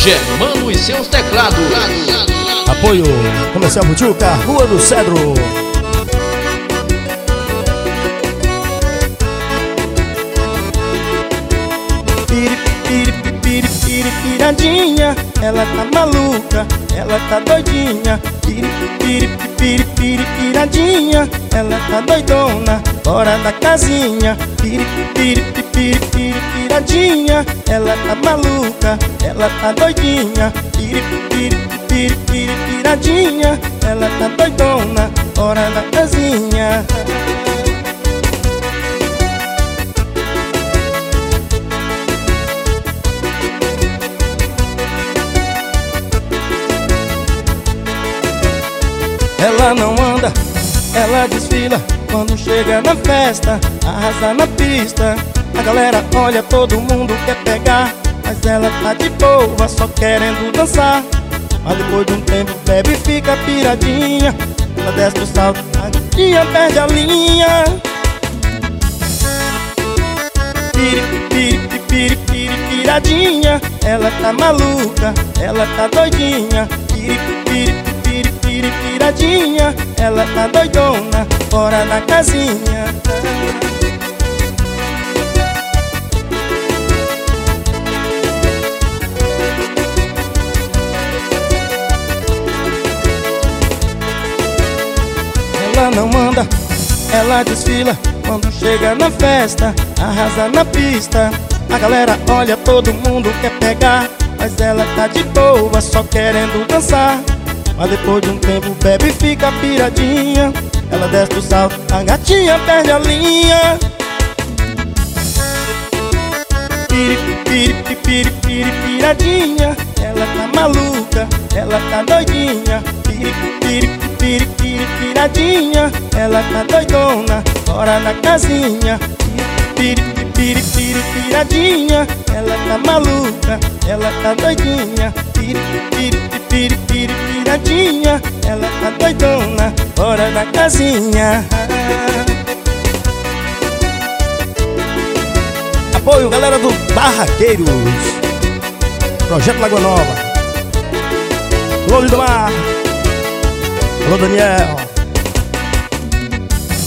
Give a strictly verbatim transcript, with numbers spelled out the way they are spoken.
Germano e seus teclados. Apoio Comercial Butuca, Rua do Cedro. Piri, piri, piri, piri, piradinha, ela tá maluca, ela tá doidinha. Piri, piri, piri, piri, piradinha, ela tá doidona, fora da casinha. Piri, piri, piri, piri, piradinha, ela tá maluca, ela tá doidinha. Piri, piri, piri, piri, piradinha, ela tá doidona, fora da casinha. Ela não anda, ela desfila, quando chega na festa, arrasa na pista. A galera olha, todo mundo quer pegar, mas ela tá de boa, só querendo dançar. Mas depois de um tempo bebe e fica piradinha. Ela desce o salto, a gatinha perde a linha. Piri, piri, piri, piri, piradinha, ela tá maluca, ela tá doidinha. Piri, piri, piri, piri, piradinha, ela tá doidona, fora da casinha. Ela não anda, ela desfila, quando chega na festa, arrasa na pista. A galera olha, todo mundo quer pegar, mas ela tá de boa, só querendo dançar. Mas depois de um tempo bebe e fica piradinha. Ela desce do salto, a gatinha perde a linha. Piri, piri, piri, piri, piradinha, ela tá maluca, ela tá doidinha. Piri, piri, piri, piri, piradinha, ela tá doidona, fora da casinha. Piri, piri, piri, piradinha, ela tá maluca, ela tá doidinha. Piri, piri, piri, piri, piradinha, ela tá doidona, fora da casinha. Apoio galera do Barraqueiros, Projeto Lagoa Nova, Lolo do Mar. Alô, Daniel.